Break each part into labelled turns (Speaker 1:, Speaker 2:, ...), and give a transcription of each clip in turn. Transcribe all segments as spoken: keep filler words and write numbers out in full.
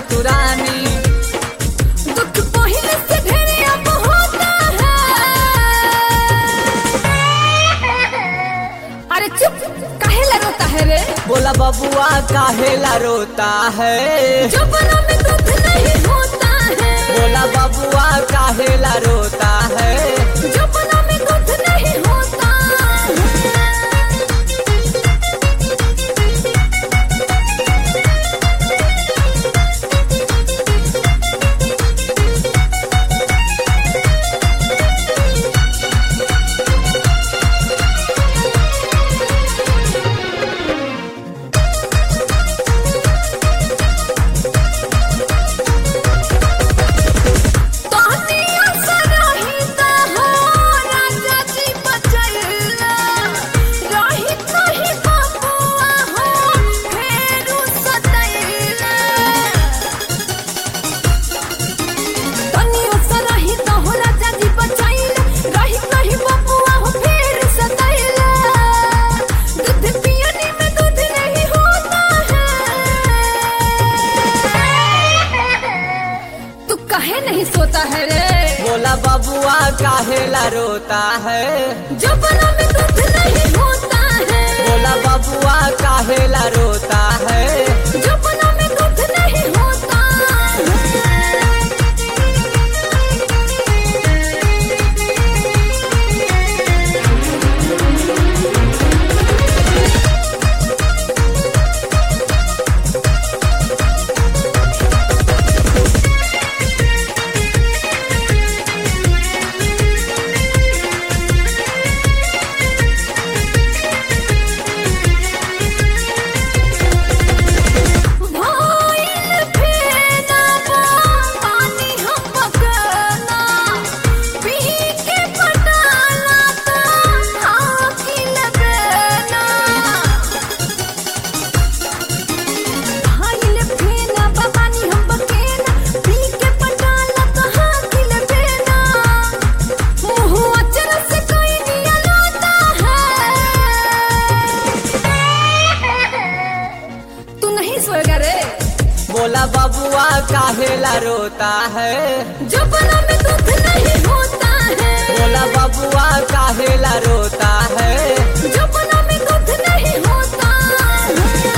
Speaker 1: तू रानी।
Speaker 2: दुख पहले से ढेरे अब होता है। अरे चुप, काहेला रोता है रे?
Speaker 1: बोला बबुआ काहेला रोता है।
Speaker 2: जवाना में दुख नहीं होता है।
Speaker 1: बोला बबुआ काहेला रोता है।
Speaker 2: जवाना में दुख नहीं होता है। नहीं सोता है रे?
Speaker 1: बोला बबुआ काहेला रोता है।
Speaker 2: जवाना में दुख नहीं होता है।
Speaker 1: बोला बबुआ काहेला रोता है।
Speaker 2: जवाना में दुख नहीं होता है।
Speaker 1: बोला बबुआ काहेला रोता है।
Speaker 2: जवाना में दुख नहीं होता है।
Speaker 1: बोला बबुआ काहेला रोता है।
Speaker 2: जवाना में दुख नहीं होता है।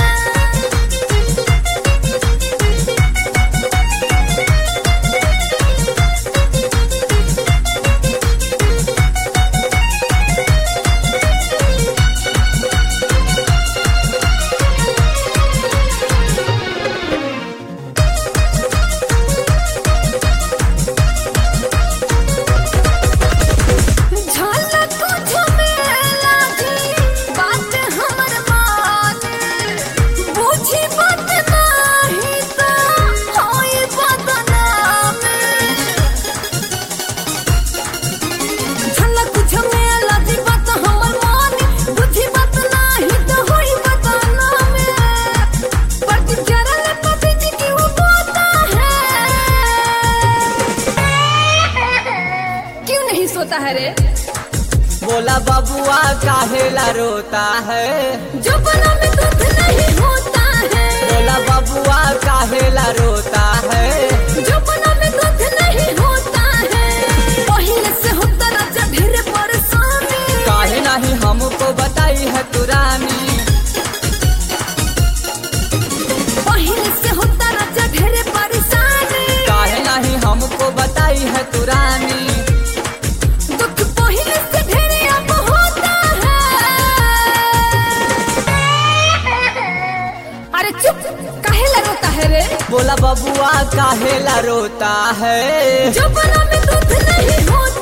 Speaker 2: सोता है रे?
Speaker 1: बोला बबुआ काहेला रोता है।
Speaker 2: जवाना में दुख नहीं होता है।
Speaker 1: बोला बबुआ काहेला रोता है।
Speaker 2: जवाना में दुख नहीं होता है। पहले से होता राजा ढेर परेशानी।
Speaker 1: काहे नहीं हमको बताई है तू रानी।
Speaker 2: पहले से होता राजा ढेर परेशानी।
Speaker 1: काहे नहीं हमको बताई है तू रानी।
Speaker 2: अरे चुप, काहेला रोता है रे?
Speaker 1: बोला बबुआ काहेला रोता है।
Speaker 2: जवाना में दुख नहीं होता